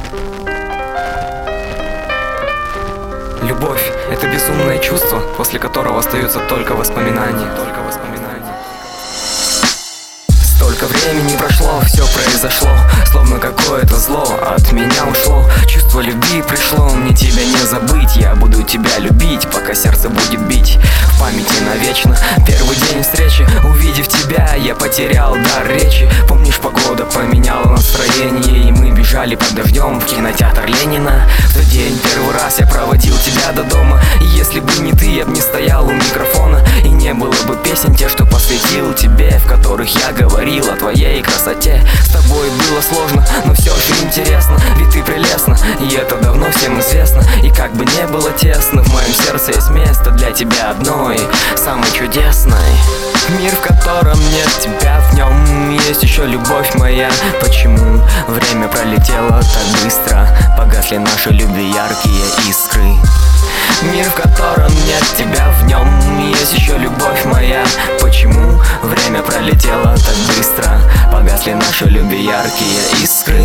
Любовь — это безумное чувство, после которого остаются только воспоминания. Столько времени прошло, все произошло, словно какое-то зло от меня ушло. Чувство любви пришло, мне тебя не забыть. Я буду тебя любить, пока сердце будет бить. В памяти навечно первый день встречи. Увидев тебя, я потерял дар речи. Помнишь, погода поменяла настроение, и мы бежали под дождем в кинотеатр Ленина. В тот день первый раз я проводил тебя до дома, и если бы не ты, я бы не стоял у микрофона, и не было бы песен тех, что посвятил тебе, в которых я говорил о твоей красоте. С тобой было сложно, но все же интересно, ведь ты прелестна, и это давно всем известно. И как бы не было тесно, в моем сердце есть место для тебя одной, самой чудесной. Мир, в котором нет тебя, в нем есть еще любовь моя. Почему время пролетело так быстро? Погасли наши любви яркие искры. Мир, в котором нет тебя, в нем есть еще любовь моя. Почему время пролетело так быстро? Погасли наши любви яркие искры.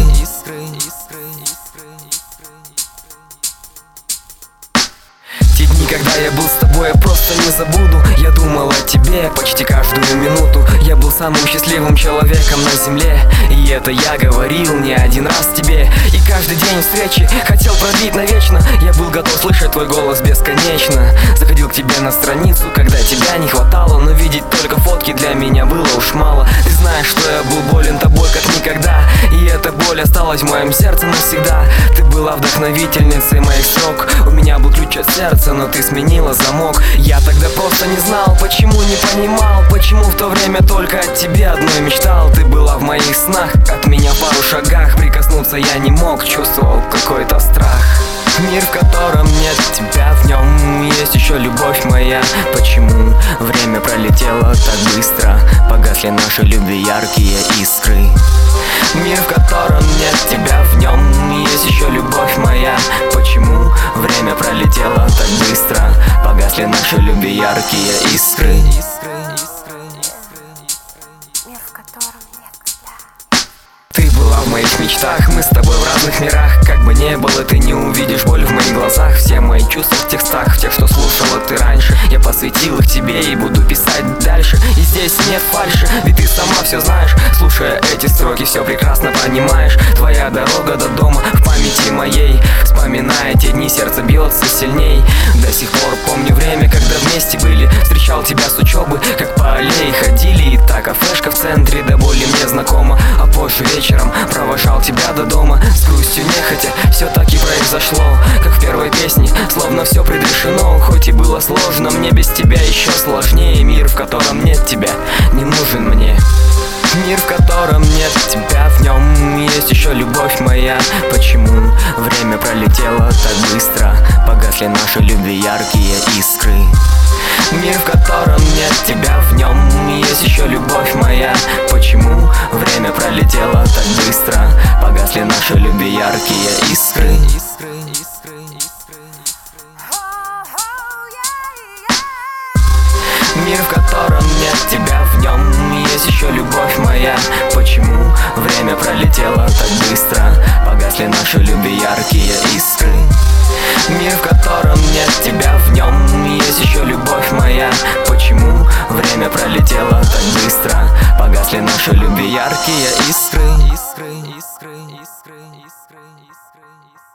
Те дни, когда я был с тобой, я просто не забуду. Я думал о тебе почти каждую минуту. Я был самым счастливым человеком на земле, и это я говорил не один раз тебе. И каждый день встречи хотел продлить навечно. Я был готов слышать твой голос бесконечно. Заходил к тебе на страницу, когда тебя не хватало, но видеть только фотки для меня было уж мало. Ты знаешь, что я был болен тобой как никогда, и эта боль осталась в моем сердце навсегда. Ты была вдохновительницей моих строк. У меня был ключ от сердца, но ты сменила замок. Я тогда просто не знал, почему не понимал, почему в то время только о тебе одной мечтал. Ты была в моих снах, от меня в пару шагах. Прикоснуться я не мог, чувствовал какой-то страх. Мир, в котором нет тебя, в нем есть еще любовь моя. Почему время пролетело так быстро? Погасли наши любви яркие искры. Мир, в котором нет тебя, в нем есть еще любовь моя. Почему время пролетело так быстро? Погасли наши любви яркие искры. Мир, в котором нет тебя. Ты была в моих мечтах, мы с тобой в разных мирах. Как бы не было, ты не увидишь боль в моих глазах. Все мои чувства в текстах, в тех, что слушала ты раньше. Я посвятил их тебе и буду писать дальше. И здесь нет фальши, ведь ты сама все знаешь. Слушая эти строки, все прекрасно понимаешь. Твоя дорога до дома в памяти моей. Вспоминая те дни, сердце бьется сильней. До сих пор помню время, когда вместе были. Встречал тебя с учебы, как по аллее ходили. И та кафешка в центре до боли мне знакома. А позже вечером провожал тебя до дома. С грустью нехотя все так и произошло, как в первой песне, словно все предрешено. Хоть и было сложно, мне без тебя еще сложнее. Мир, в котором нет тебя, не нужен мне. Мир, в котором нет тебя, в нем есть еще любовь моя. Почему время пролетело так быстро? Погасли наши любви яркие искры. Мир, в котором нет тебя, в нем есть еще любовь моя. Почему время пролетело так быстро? Погасли наши любви яркие искры. Мир, в котором нет тебя, в нем есть еще любовь моя. Почему время пролетело так быстро? Погасли наши любви яркие искры. Мир, в котором нет тебя, в нем есть еще любовь моя. Почему время пролетело так быстро? Погасли наши любви яркие искры.